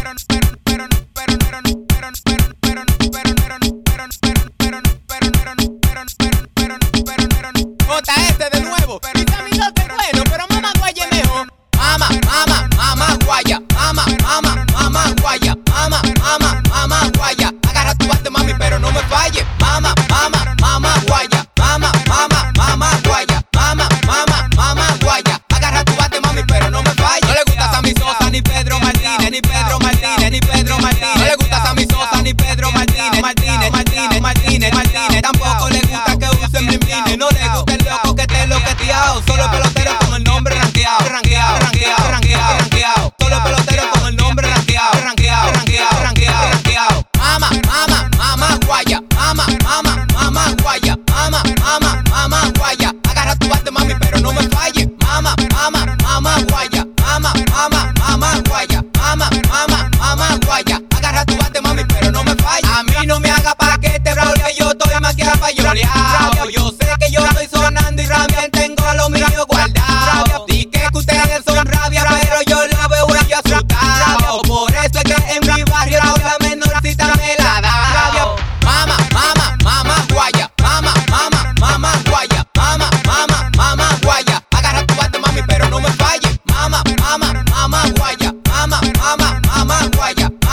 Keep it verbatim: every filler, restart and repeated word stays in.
Este de nuevo, y también lo que es bueno, pero mamá guaya mejor. Mama, mama, mama guaya, mama, mama, mama guaya, mama, mama, mama guaya. Agarra tu bate, mami, pero no me falle. Mama, mama, mama guaya, mama, mama, mama guaya, mama, mama, mama guaya. Agarra tu bate, mami, pero no me falle. No le gusta Sammy Sosa, ni Pedro Martínez, ni Pedro Martínez, ni Pedro Martínez. No le gusta Sammy Sosa, ni Pedro Martínez, Martínez, Martínez, Martínez, Martínez. Tampoco le gusta que usen blimblines. No le gusta el loco que esté loqueteado. Solo pelotero con el nombre ranqueado, ranqueado, ranqueado, ranqueado, ranqueado. Solo pelotero con el nombre ranqueado, ranqueado, ranqueado, ranqueado, ranqueado. Mama, mama, mama guaya, mama, mama, mama guaya, mama, mama, mama guaya. Agarra tu bate, mami, pero no me falle. Mama, mama, mama guaya, mama, mama, mama guaya, mama, mama, mama guaya. Agarra tu bate, mami, pero no me falle. A mí no me haga pa' que te bravo, que yo estoy maquillada pa' llorar. Yo sé que yo estoy sonando y también tengo a lo mío guardado. Di que ustedes son rabia, pero yo la veo aquí asustado. Por eso es que en mi barrio la menorcita me la da. Mama, mama, mama guaya, mama, mama, mama guaya, mama, mama, mama guaya. Agarra tu bate, mami, pero no me falle. Mama, mama, mama guaya, mama, mama, mama guaya.